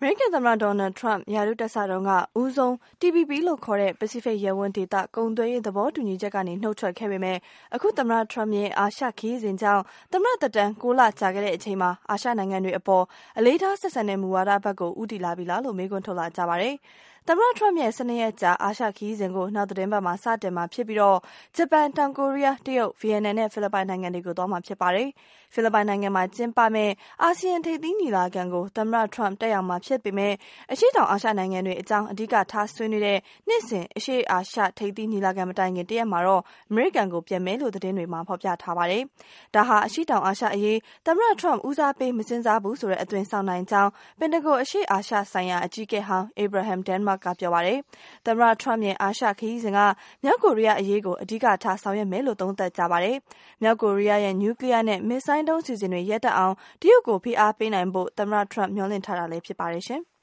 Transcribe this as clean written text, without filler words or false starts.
မေရိကန်သမ္မတ Donald Trump ရာထူးတက်စတုန်းကဦးဆုံး TPP လို့ခေါ်တဲ့ ပစိဖိတ်ရပ်ဝန်းဒေသကုန်သွယ်ရေးသဘောတူညီချက်ကနေနှုတ်ထွက်ခဲ့ပေမဲ့အခုသမ္မတ Trump ရဲ့အာရှခရီးစဉ်ကြောင့်သမ္မတသက်တမ်း6 လကြာခဲ့တဲ့အချိန်မှာအာရှနိုင်ငံတွေအပေါ်အလေးထားဆက်ဆံတဲ့မူဝါဒဘက်ကိုဦးတည်လာပြီလားလို့မေးခွန်းထုတ်လာကြပါတယ်။ သမ္မတ Trump ရဲ့12 ရက်ကြာအာရှခရီးစဉ်ကိုနောက်သီတင်းပတ်မှာစတင်မှာဖြစ်ပြီးဂျပန်၊တောင်ကိုရီးယား၊တရုတ်၊ဗီယက်နမ်နဲ့ဖိလစ်ပိုင်နိုင်ငံတွေကိုသွားမှာဖြစ်ပါတယ်။ဖိလစ်ပိုင်နိုင်ငံမှာကျင်းပမယ့်အာဆီယံထိပ်သီးညီလာခံကိုသမ္မတ Trump တက်ရောက်မှာဖြစ်ပေမဲ့အရှေ့တောင်အာရှနိုင်ငံတွေအကြောင်းအဓိကထားဆွေးနွေးတဲ့နှစ်စဉ်အရှေ့အာရှထိပ်သီးညီလာခံမတိုင်ခင်တရက်မှာတော့အမေရိကန်ကိုပြန်မယ်လို့သတင်းတွေမှာဖော်ပြထားပါတယ်။ဒါဟာအရှေ့တောင်အာရှအရေးသမ္မတ Trump ဦးစားပေးမစဉ်းစားဘူးဆိုတဲ့အသွင်ဆောင်နိုင်ကြောင်းပင်တဂွန်အရှေ့အာရှဆိုင်ရာအကြီးအကဲဟောင်း Abraham Denmark ကပြောပါတယ်။သမ္မတ Trump ရဲ့အာရှခရီးစဉ်ကမြောက်ကိုရီးယားအရေးကိုအဓိကထားဆောင်ရွက်မယ်လို့သုံးသပ်ကြပါတယ်။မြောက်ကိုရီးယားရဲ့နျူကလ িয়ার နဲ့မစ်ဇိုင်းဒုံးအစီအစဉ်တွေရပ်တန့်အောင်တရုတ်ကိုဖိအားပေးနိုင်ဖို့သမ္မတ Trump မျှော်လင့်ထားတာလည်းဖြစ်ပါတယ်ရှင်။